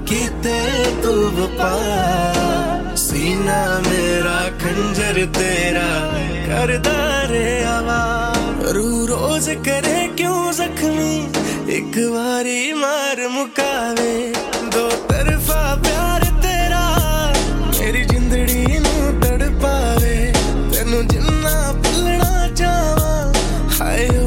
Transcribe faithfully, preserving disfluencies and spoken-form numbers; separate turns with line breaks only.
कीते तू वफा सीना मेरा खंजर तेरा करदा रे आवाज रू रोज करे क्यों जख्मी एक बारी मार मुकावे दो तरफा प्यार तेरा मेरी जिंदड़ी नू तड़पावे तेनू जिन्ना भुलना चाहवां हाय